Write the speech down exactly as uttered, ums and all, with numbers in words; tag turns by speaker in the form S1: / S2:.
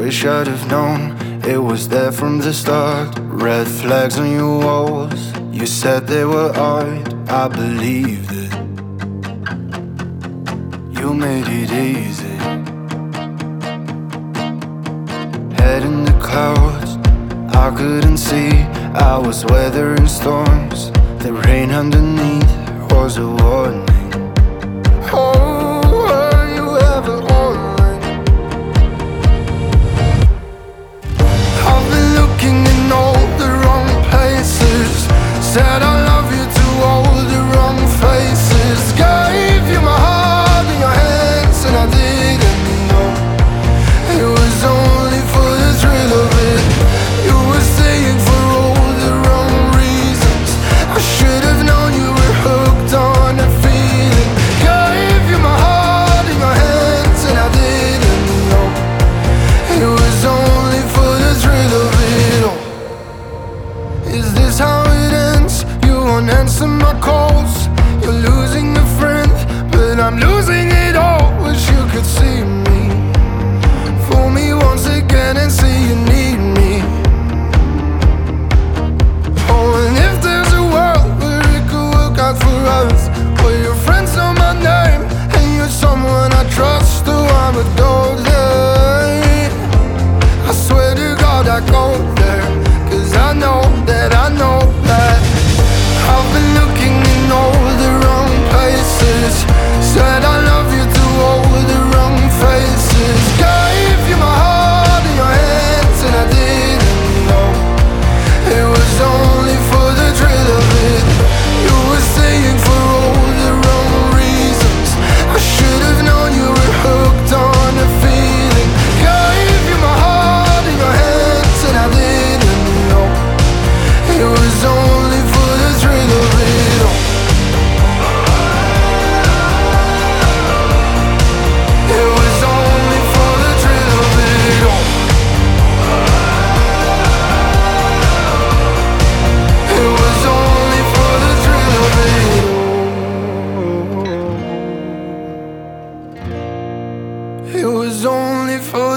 S1: wish I'd have known it was there from the start. Red flags on your walls, you said they were art. I believed it, you made it easy. Head in the clouds, I couldn't see. I was weathering storms, the rain underneath was a warning. Oh, were you ever on? I've been looking in all the wrong places, said I love you to all the wrong faces. Gave you my heart in your hands and I didn't know it was only for the thrill of it. You were staying for all the wrong reasons. I should have known you were hooked on a feeling. Gave you my heart in your hands and I didn't know it was only for the thrill of it all. Is this how it ends? You won't answer my calls. You're losing a friend, but I'm losing it all. Wish you could see me, fool me once again and see you need me. Oh, and if there's a world where it could work out for us, where your friends know my name and you're someone I trust, oh, I would go there. I swear to God I go there, 'cause I know that I know that I've been looking in all the wrong places, said I love you to all the wrong faces. Gave you my heart in your hands and I didn't know it was only for the thrill of it. You were staying for all the wrong reasons. I should have known you were hooked on a feeling. Gave you my heart in your hands and I didn't know it was only for the thrill of it all. It was only for the thrill of it all. It was only for the thrill of it all. It was only for